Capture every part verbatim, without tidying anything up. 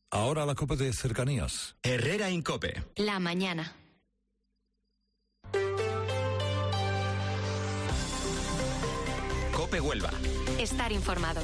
Ahora la COPE de cercanías. Herrera Incope. La mañana. COPE Huelva. Estar informado.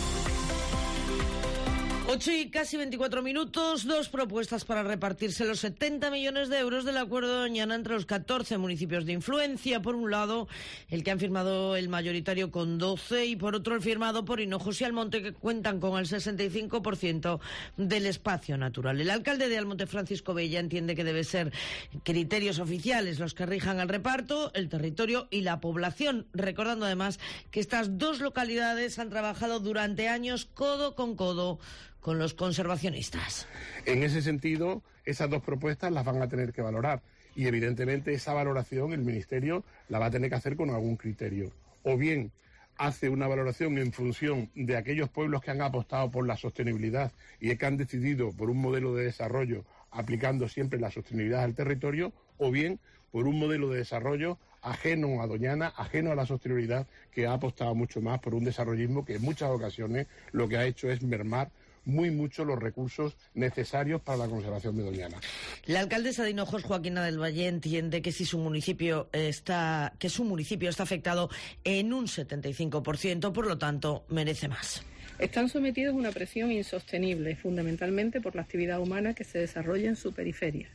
Ocho y casi veinticuatro minutos, dos propuestas para repartirse los setenta millones de euros del Acuerdo de Doñana entre los catorce municipios de influencia. Por un lado, el que han firmado el mayoritario con doce y por otro el firmado por Hinojos y Almonte, que cuentan con el sesenta y cinco por ciento del espacio natural. El alcalde de Almonte, Francisco Bella, entiende que debe ser criterios oficiales los que rijan el reparto, el territorio y la población, recordando además que estas dos localidades han trabajado durante años codo con codo con los conservacionistas. En ese sentido, esas dos propuestas las van a tener que valorar y evidentemente esa valoración el Ministerio la va a tener que hacer con algún criterio. O bien hace una valoración en función de aquellos pueblos que han apostado por la sostenibilidad y que han decidido por un modelo de desarrollo aplicando siempre la sostenibilidad al territorio, o bien por un modelo de desarrollo ajeno a Doñana, ajeno a la sostenibilidad, que ha apostado mucho más por un desarrollismo que en muchas ocasiones lo que ha hecho es mermar muy mucho los recursos necesarios para la conservación de Doñana. La alcaldesa de Hinojos, Joaquina del Valle, entiende que si su municipio está, que su municipio está afectado en un setenta y cinco por ciento, por lo tanto, merece más. Están sometidos a una presión insostenible, fundamentalmente por la actividad humana que se desarrolla en su periferia.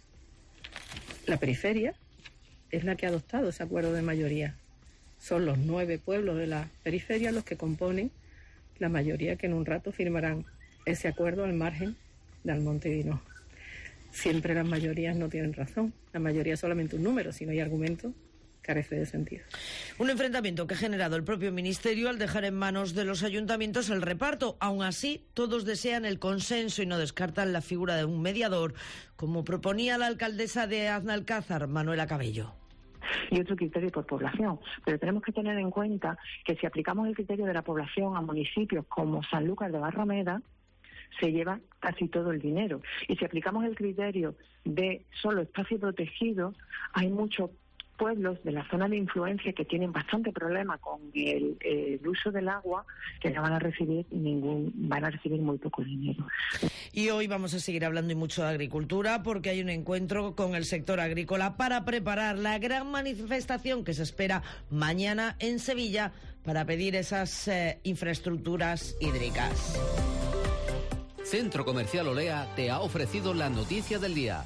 La periferia es la que ha adoptado ese acuerdo de mayoría. Son los nueve pueblos de la periferia los que componen la mayoría que en un rato firmarán ese acuerdo al margen de Almonte y Hinojos. Siempre las mayorías no tienen razón. La mayoría es solamente un número. Si no hay argumento, carece de sentido. Un enfrentamiento que ha generado el propio Ministerio al dejar en manos de los ayuntamientos el reparto. Aún así, todos desean el consenso y no descartan la figura de un mediador, como proponía la alcaldesa de Aznalcázar, Manuela Cabello. Y otro criterio por población. Pero tenemos que tener en cuenta que si aplicamos el criterio de la población a municipios como Sanlúcar de Barrameda, se lleva casi todo el dinero. Y si aplicamos el criterio de solo espacio protegido, hay muchos pueblos de la zona de influencia que tienen bastante problema con el, el uso del agua, que no van a recibir ningún, van a recibir muy poco dinero. Y hoy vamos a seguir hablando y mucho de agricultura, porque hay un encuentro con el sector agrícola para preparar la gran manifestación que se espera mañana en Sevilla para pedir esas eh, infraestructuras hídricas. Centro Comercial Olea te ha ofrecido la noticia del día.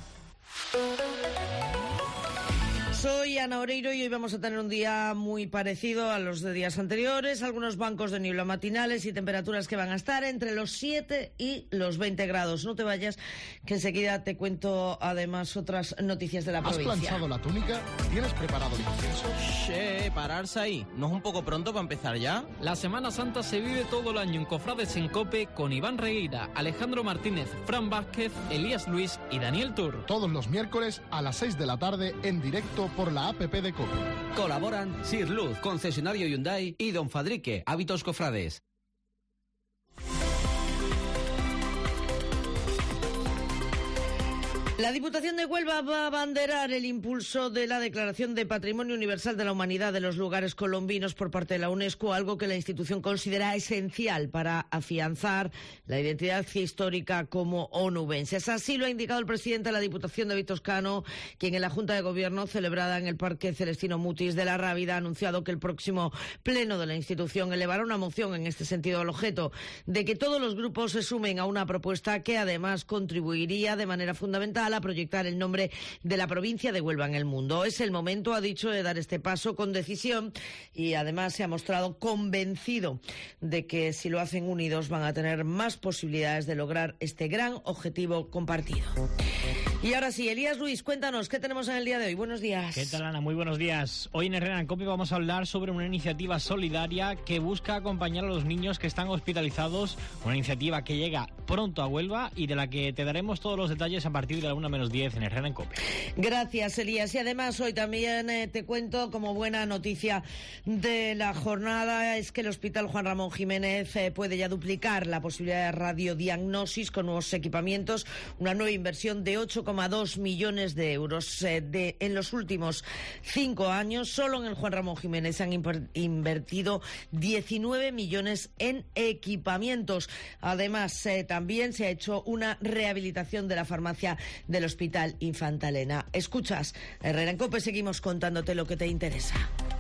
Soy Ana Oreiro y hoy vamos a tener un día muy parecido a los de días anteriores. Algunos bancos de niebla matinales y temperaturas que van a estar entre los siete y los veinte grados. No te vayas, que enseguida te cuento además otras noticias de la provincia. ¿Has planchado la túnica? ¿Tienes preparado el incienso? Che, pararse ahí. ¿No es un poco pronto para empezar ya? La Semana Santa se vive todo el año en Cofrades en COPE con Iván Regueira, Alejandro Martínez, Fran Vázquez, Elías Luis y Daniel Tur. Todos los miércoles a las seis de la tarde en directo por la app de COPE. Colaboran Sir Luz, concesionario Hyundai, y Don Fadrique, Hábitos Cofrades. La Diputación de Huelva va a abanderar el impulso de la Declaración de Patrimonio Universal de la Humanidad de los lugares colombinos por parte de la UNESCO, algo que la institución considera esencial para afianzar la identidad histórica como onubenses. Así lo ha indicado el presidente de la Diputación, David Toscano, quien en la Junta de Gobierno celebrada en el Parque Celestino Mutis de la Rábida ha anunciado que el próximo pleno de la institución elevará una moción en este sentido, al objeto de que todos los grupos se sumen a una propuesta que además contribuiría de manera fundamental a proyectar el nombre de la provincia de Huelva en el mundo. Es el momento, ha dicho, de dar este paso con decisión y además se ha mostrado convencido de que si lo hacen unidos van a tener más posibilidades de lograr este gran objetivo compartido. Y ahora sí, Elías Luis, cuéntanos, ¿qué tenemos en el día de hoy? Buenos días. ¿Qué tal, Ana? Muy buenos días. Hoy en Herrera en COPE vamos a hablar sobre una iniciativa solidaria que busca acompañar a los niños que están hospitalizados, una iniciativa que llega pronto a Huelva y de la que te daremos todos los detalles a partir de la una menos diez en Herrera en COPE. Gracias, Elías. Y además hoy también eh, te cuento como buena noticia de la jornada es que el Hospital Juan Ramón Jiménez eh, puede ya duplicar la posibilidad de radiodiagnosis con nuevos equipamientos, una nueva inversión de ocho coma coma dos millones de euros. Eh, de, en los últimos cinco años, solo en el Juan Ramón Jiménez se han invertido diecinueve millones en equipamientos. Además, eh, también se ha hecho una rehabilitación de la farmacia del Hospital Infanta Elena. Escuchas, Herrera en COPE, seguimos contándote lo que te interesa.